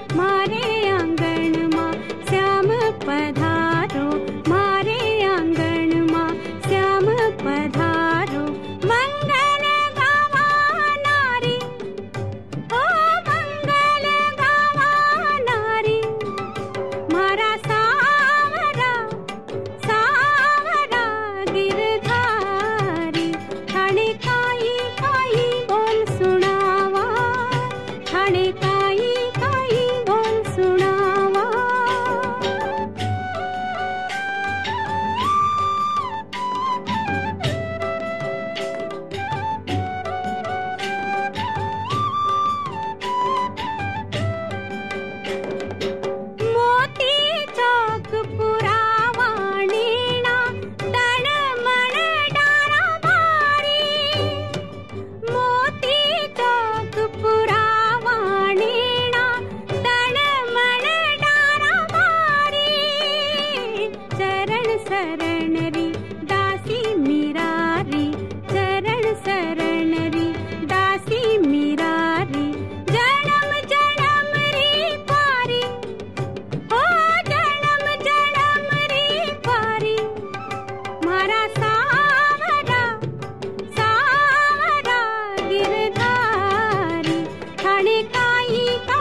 मारे आंगण मां श्याम पधारो, मारे आंगण मां श्याम पधारो। मंगल गावा नारी, ओ मंगल गावा नारी, मारा सावरा सावरा गिरधारी। ठाणे काई काई बोल सुनावा, ठाणे काई काई बोल सुनावा। मोती चौक पुरावाणीना तळमळ डारा भारी, मोती चौक पुरावाणीना तळमळ डारा भारी। चरण शरण री दासी मीरारी, चरण शरण री दासी मीरारी। जन्म जन्म री पारी, ओ जन्म जन्म री पारी, मारा सावरा सावरा गिरधारी। ठाणे काई